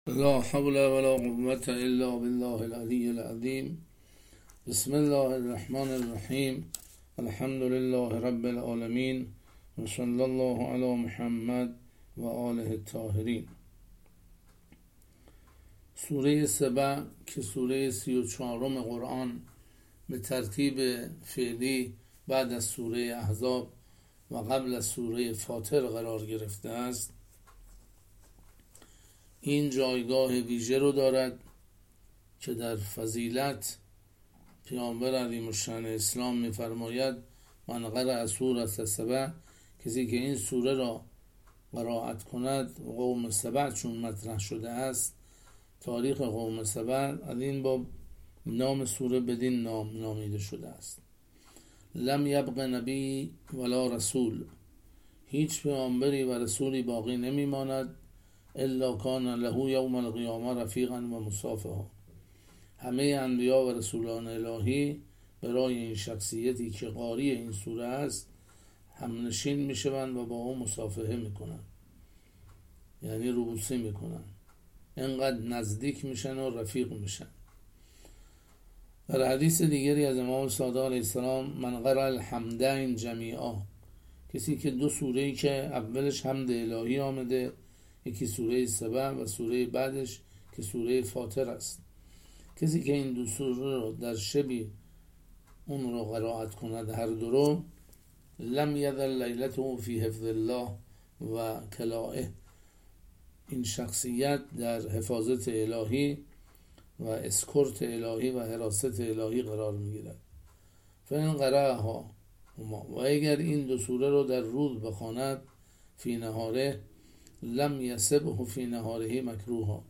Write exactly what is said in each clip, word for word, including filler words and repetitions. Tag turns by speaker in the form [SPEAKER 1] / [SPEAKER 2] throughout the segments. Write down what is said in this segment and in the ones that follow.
[SPEAKER 1] لا حول ولا قوة الا بالله العلی العظیم. بسم الله الرحمن الرحیم. الحمد لله رب العالمین و صلی الله علی محمد و آله الطاهرین. سوره سبع که سوره سی و چهارم قرآن به ترتیب فعلی بعد از سوره احزاب و قبل از سوره فاطر قرار گرفته است، این جایگاه ویژه رو دارد که در فضیلت پیامبر علیه الشأن اسلام می‌فرماید من قرأ سوره سبع، کسی که این سوره را قرائت کند، قوم سبع چون مطرح شده است، تاریخ قوم سبع از این باب نام سوره بدین نام نامیده شده است. لم یبق نبی ولا رسول، هیچ پیامبری و رسولی باقی نمیماند الا کان له یوم القیامه رفیقا و مصافحا. همه انبیا و رسولان الهی برای این شخصیتی که قاری این سوره است همنشین میشوند و با او مصافحه میکنند، یعنی روبوسی میکنند، اینقدر نزدیک میشن و رفیق میشن. در حدیث دیگری از امام صادق علیه السلام من قرأ الحمدین جمیعا، کسی که دو سوره‌ای که اولش حمد الهی آمده، یکی سوره سبع و سوره بعدش که سوره فاطر است، کسی که این دو سوره رو در شبی اون رو قرائت کند هر دو رو، لم یذل لیلته فی حفظ الله و کلائه، این شخصیت در حفاظت الهی و اسکورت الهی و حراست الهی قرار میگیرد. فإن قرأها، و اگر این دو سوره رو در روز بخواند، فی نهاره لم یسبه فی نهاره مکروها،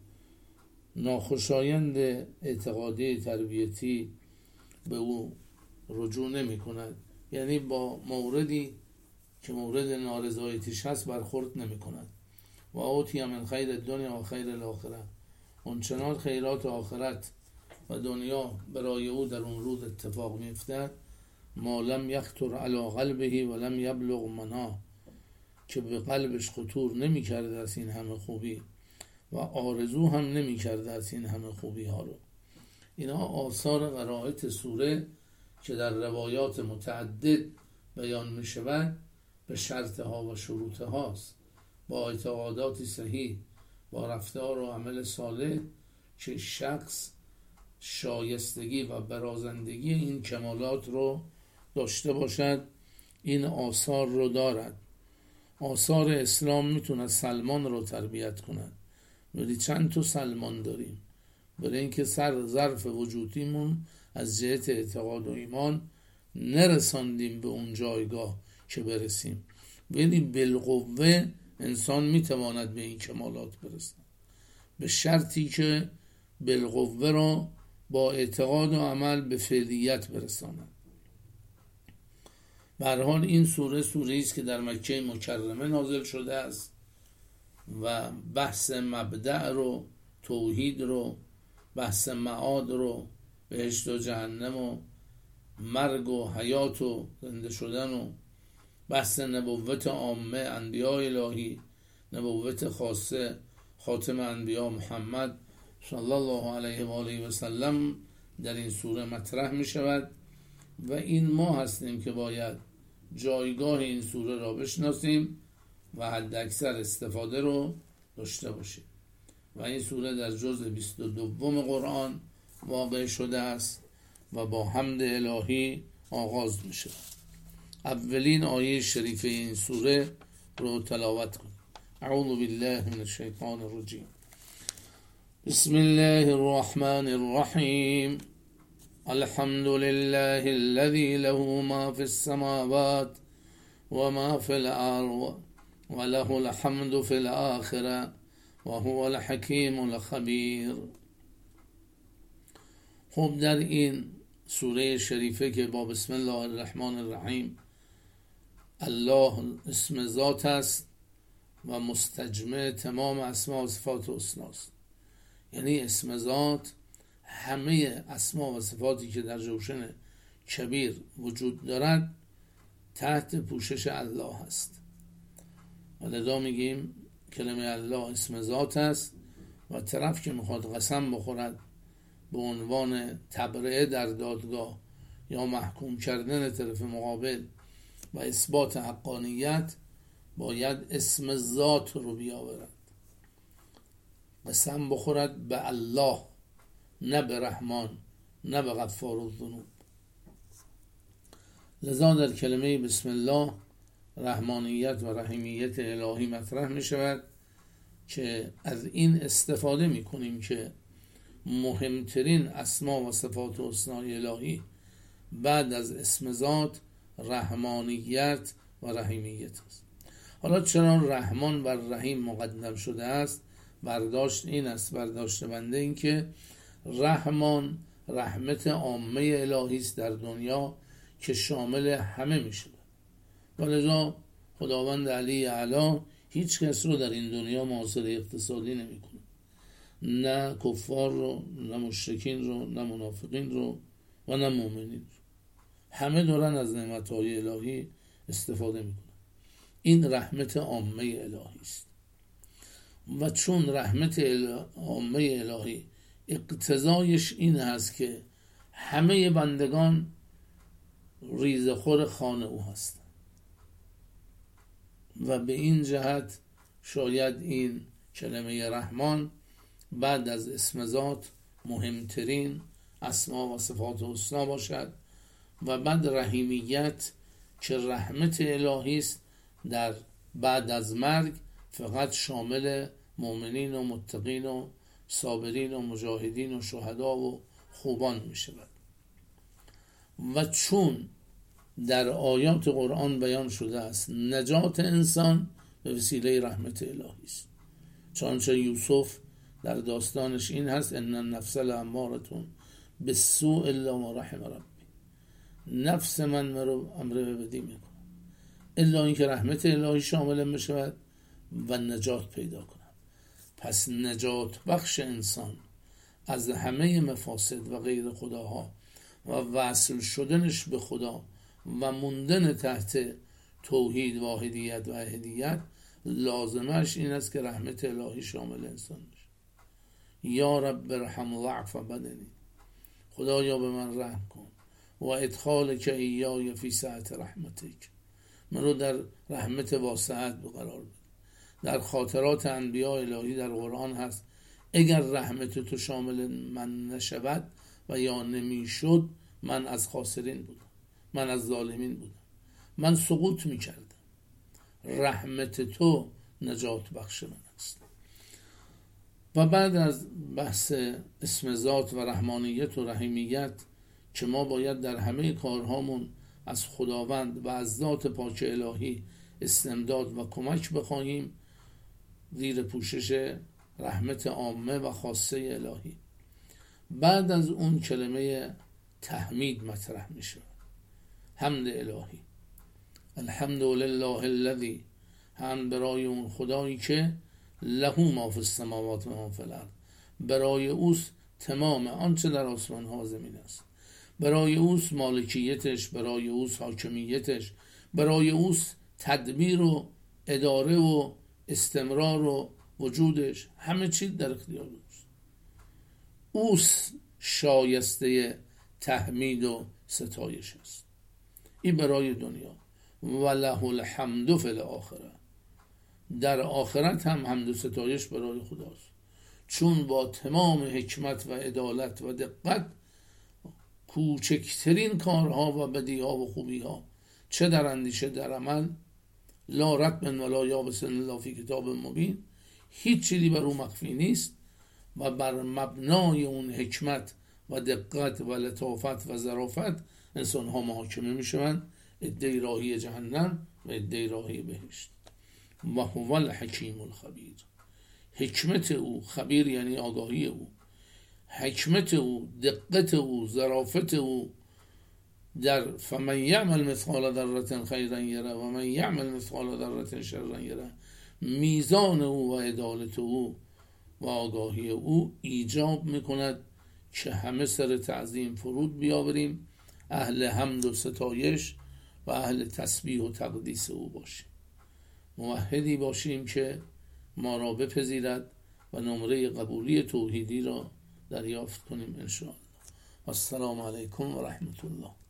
[SPEAKER 1] ناخوشایند اعتقادی تربیتی به او رجوع نمی کند، یعنی با موردی که مورد نارضایتیش هست برخورد نمی کند. و اوتی من خیر دنیا و خیر الاخره، اونچنان خیرات آخرت و دنیا برای او در اون روز اتفاق می افتد، ما لم یخطر علی قلبه و لم یبلغ منها، که به قلبش خطور نمی کرده از این همه خوبی و آرزو هم نمی کرده از این همه خوبی ها رو. اینا آثار قرائت سوره که در روایات متعدد بیان می شود به شرط ها و شروط هاست، با اعتقادات صحیح، با رفتار و عمل صالح که شخص شایستگی و برازندگی این کمالات رو داشته باشد. این آثار رو دارد. آثار اسلام میتونه سلمان رو تربیت کند، ولی چند تا سلمان داریم؟ برای اینکه سر ظرف وجودیمون از جهت اعتقاد و ایمان نرساندیم به اون جایگاه که برسیم، ولی بالقوه انسان میتواند به این کمالات برسد، به شرطی که بالقوه رو با اعتقاد و عمل به فعلیت برساند. به هر حال این سوره سوره است که در مکه مکرمه نازل شده است و بحث مبدأ رو، توحید رو، بحث معاد رو، بهشت و جهنم و مرگ و حیات و زنده شدن و بحث نبوت عامه انبیاء الهی، نبوت خاصه خاتم انبیاء محمد صلی الله علیه و آله و سلم در این سوره مطرح می شود و این ما هستیم که باید جایگاه این سوره را بشناسیم و حد اکثر استفاده رو داشته باشیم. و این سوره در جزء بیست و دوم قرآن واقع شده است و با حمد الهی آغاز می شود. اولین آیه شریفه این سوره رو تلاوت کنیم. اعوذ بالله من الشیطان الرجیم. بسم الله الرحمن الرحیم. الحمد لله الذي له ما في السماوات وما في الأرض وله الحمد في الآخرة وهو الحكيم الخبير. خب در این سوره شریفه که با بسم الله الرحمن الرحیم الله اسم ذات است و مستجمع تمام اسماء و صفات حسنا است، یعنی اسم ذات همه اسما و صفاتی که در جوشن کبیر وجود دارد تحت پوشش الله هست. و لذا میگیم کلمه الله اسم ذات است و طرف که میخواد قسم بخورد به عنوان تبرئه در دادگاه یا محکوم کردن طرف مقابل و اثبات حقانیت، باید اسم ذات رو بیاورد، قسم بخورد به الله، نه به رحمان، نه به غفار الذنوب. لذا در کلمه بسم الله رحمانیت و رحیمیت الهی مطرح می شود که از این استفاده می کنیم که مهمترین اسما و صفات و حسنای الهی بعد از اسم ذات رحمانیت و رحیمیت است. حالا چرا رحمان و رحیم مقدم شده است؟ برداشت این است، برداشت بنده این که رحمان رحمت عامه الهی است در دنیا که شامل همه می شود و لذا خداوند علی اعلی هیچ کس رو در این دنیا محاصره اقتصادی نمی کنه، نه کفار رو، نه مشرکین رو، نه منافقین رو و نه مؤمنین رو. همه دارن از نعمتهای الهی استفاده می کنن. این رحمت عامه الهی است و چون رحمت عامه الهی اقتضایش این هست که همه بندگان ریزخور خانه او هستند و به این جهت شاید این کلمه رحمان بعد از اسم ذات مهمترین اسما و صفات حسنا باشد و بعد رحیمیت که رحمت الهی است در بعد از مرگ فقط شامل مؤمنین و متقین و صابرین و مجاهدین و شهدا و خوبان می شود. و چون در آیات قرآن بیان شده است نجات انسان به وسیله رحمت الهی است، چنانچه یوسف در داستانش این هست ان النفس لامارة بالسوء الا ما رحم ربی، نفس من مرو امر به بدی میکنه الا اینکه رحمت الهی شامل می شود و نجات پیدا کنم. پس نجات بخش انسان از همه مفاسد و غیر خداها و وصل شدنش به خدا و موندن تحت توحید، واحدیت و احدیت لازمش این است که رحمت الهی شامل انسان بشه. یا رب ارحم ضعف بدنی، خدایا به من رحم کن و ادخال که ایای فی سعت رحمتک، من رو در رحمت واسعت بقرار بده. در خاطرات انبیاء الهی در قرآن هست اگر رحمت تو شامل من نشود و یا نمیشد من از خاسرین بودم، من از ظالمین بودم، من سقوط میکردم. رحمت تو نجات بخش من است. و بعد از بحث اسم ذات و رحمانیت و رحیمیت که ما باید در همه کارهامون از خداوند و از ذات پاک الهی استمداد و کمک بخواهیم زیر پوشش رحمت عامه و خاصه الهی، بعد از اون کلمه تحمید مطرح می شود، حمد الهی. الحمد لله الذی، هم برای اون خدایی که له ما فی السماوات و ما فی الارض، برای اوست تمام آنچه در آسمان ها و زمین است، برای اوست مالکیتش، برای اوست حاکمیتش، برای اوست تدبیر و اداره و استمرار و وجودش، همه چیز در اختیار اوست. اوست شایسته تحمید و ستایش است. این برای دنیا. وله الحمد فی الاخره، در آخرت هم حمد و ستایش برای خداست، چون با تمام حکمت و عدالت و دقت کوچکترین کارها و بدیها و خوبیها، چه در اندیشه در عمل، لا رتب ولا یابس الا فی کتاب مبین، هیچ چیزی بر او مخفی نیست و بر مبنای اون حکمت و دقت و لطافت و ظرافت انسان ها محاکمه می شوند، عده‌ای راهی جهنم و عده‌ای راهی بهشت. و هو الحکیم الخبیر، حکمت او، خبیر یعنی آگاهی او، حکمت او، دقت او، ظرافت او در فمن یعمل مثقال ذره خیرا یره و من یعمل مثقال ذره شرا یره، میزان او و عدالت او و آگاهی او ایجاب میکند که همه سر تعظیم فرود بیاوریم، اهل حمد و ستایش و اهل تسبیح و تقدیس او باشیم، موحدی باشیم که ما را بپذیرد و نمره قبولی توحیدی را دریافت کنیم انشاءالله. السلام علیکم و رحمت الله.